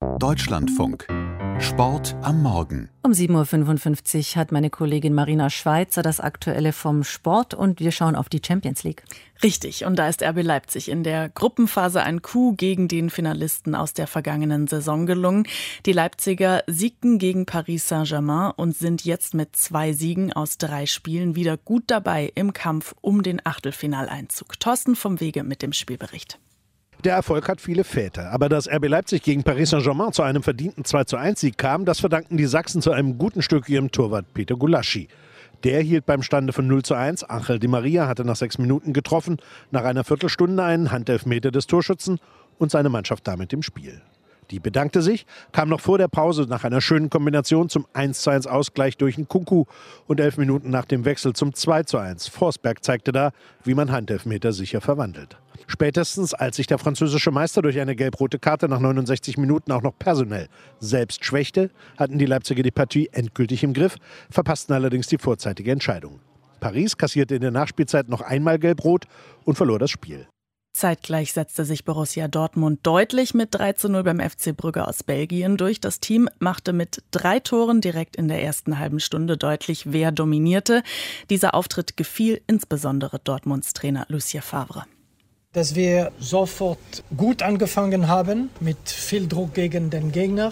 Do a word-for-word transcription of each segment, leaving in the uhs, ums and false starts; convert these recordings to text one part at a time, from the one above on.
Deutschlandfunk. Sport am Morgen. Um sieben Uhr fünfundfünfzig hat meine Kollegin Marina Schweizer das Aktuelle vom Sport und wir schauen auf die Champions League. Richtig, und da ist R B Leipzig in der Gruppenphase ein Coup gegen den Finalisten aus der vergangenen Saison gelungen. Die Leipziger siegten gegen Paris Saint-Germain und sind jetzt mit zwei Siegen aus drei Spielen wieder gut dabei im Kampf um den Achtelfinaleinzug. Thorsten vom Wege mit dem Spielbericht. Der Erfolg hat viele Väter, aber dass R B Leipzig gegen Paris Saint-Germain zu einem verdienten zwei zu eins Sieg kam, das verdanken die Sachsen zu einem guten Stück ihrem Torwart Peter Gulaschi. Der hielt beim Stande von null zu eins. Angel Di Maria hatte nach sechs Minuten getroffen, nach einer Viertelstunde einen Handelfmeter des Torschützen und seine Mannschaft damit im Spiel. Die bedankte sich, kam noch vor der Pause nach einer schönen Kombination zum eins zu eins Ausgleich durch Nkunku und elf Minuten nach dem Wechsel zum zwei zu eins. Forsberg zeigte da, wie man Handelfmeter sicher verwandelt. Spätestens als sich der französische Meister durch eine gelb-rote Karte nach neunundsechzig Minuten auch noch personell selbst schwächte, hatten die Leipziger die Partie endgültig im Griff, verpassten allerdings die vorzeitige Entscheidung. Paris kassierte in der Nachspielzeit noch einmal gelb-rot und verlor das Spiel. Zeitgleich setzte sich Borussia Dortmund deutlich mit drei zu null beim F C Brügge aus Belgien durch. Das Team machte mit drei Toren direkt in der ersten halben Stunde deutlich, wer dominierte. Dieser Auftritt gefiel insbesondere Dortmunds Trainer Lucien Favre. Dass wir sofort gut angefangen haben, mit viel Druck gegen den Gegner.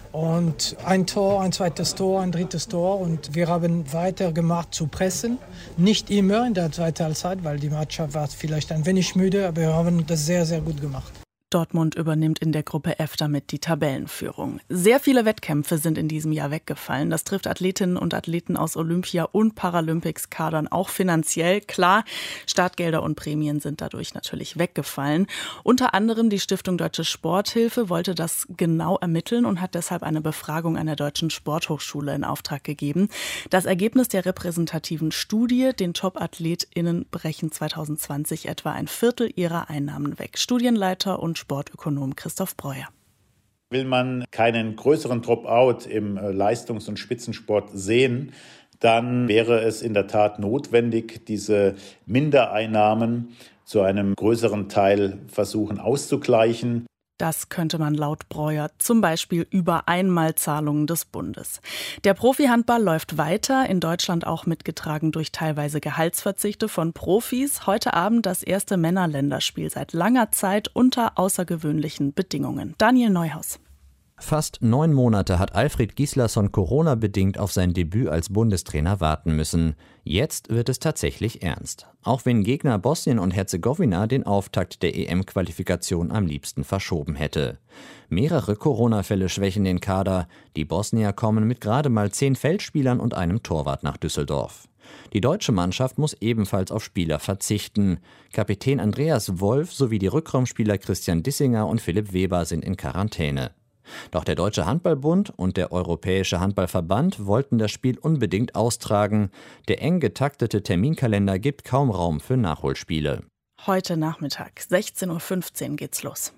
Und ein Tor, ein zweites Tor, ein drittes Tor. Und wir haben weitergemacht zu pressen. Nicht immer in der zweiten Halbzeit, weil die Mannschaft war vielleicht ein wenig müde, aber wir haben das sehr, sehr gut gemacht. Dortmund übernimmt in der Gruppe F damit die Tabellenführung. Sehr viele Wettkämpfe sind in diesem Jahr weggefallen. Das trifft Athletinnen und Athleten aus Olympia- und Paralympics-Kadern auch finanziell. Klar, Startgelder und Prämien sind dadurch natürlich weggefallen. Unter anderem die Stiftung Deutsche Sporthilfe wollte das genau ermitteln und hat deshalb eine Befragung an der Deutschen Sporthochschule in Auftrag gegeben. Das Ergebnis der repräsentativen Studie: den Top-AthletInnen brechen zwanzig zwanzig etwa ein Viertel ihrer Einnahmen weg. Studienleiter und Sportökonom Christoph Breuer. Will man keinen größeren Dropout im Leistungs- und Spitzensport sehen, dann wäre es in der Tat notwendig, diese Mindereinnahmen zu einem größeren Teil versuchen auszugleichen. Das könnte man laut Breuer zum Beispiel über Einmalzahlungen des Bundes. Der Profihandball läuft weiter, in Deutschland auch mitgetragen durch teilweise Gehaltsverzichte von Profis. Heute Abend das erste Männerländerspiel seit langer Zeit unter außergewöhnlichen Bedingungen. Daniel Neuhaus. Fast neun Monate hat Alfred Gislason Corona-bedingt auf sein Debüt als Bundestrainer warten müssen. Jetzt wird es tatsächlich ernst. Auch wenn Gegner Bosnien und Herzegowina den Auftakt der E M-Qualifikation am liebsten verschoben hätte. Mehrere Corona-Fälle schwächen den Kader. Die Bosnier kommen mit gerade mal zehn Feldspielern und einem Torwart nach Düsseldorf. Die deutsche Mannschaft muss ebenfalls auf Spieler verzichten. Kapitän Andreas Wolf sowie die Rückraumspieler Christian Dissinger und Philipp Weber sind in Quarantäne. Doch der Deutsche Handballbund und der Europäische Handballverband wollten das Spiel unbedingt austragen. Der eng getaktete Terminkalender gibt kaum Raum für Nachholspiele. Heute Nachmittag, sechzehn Uhr fünfzehn geht's los.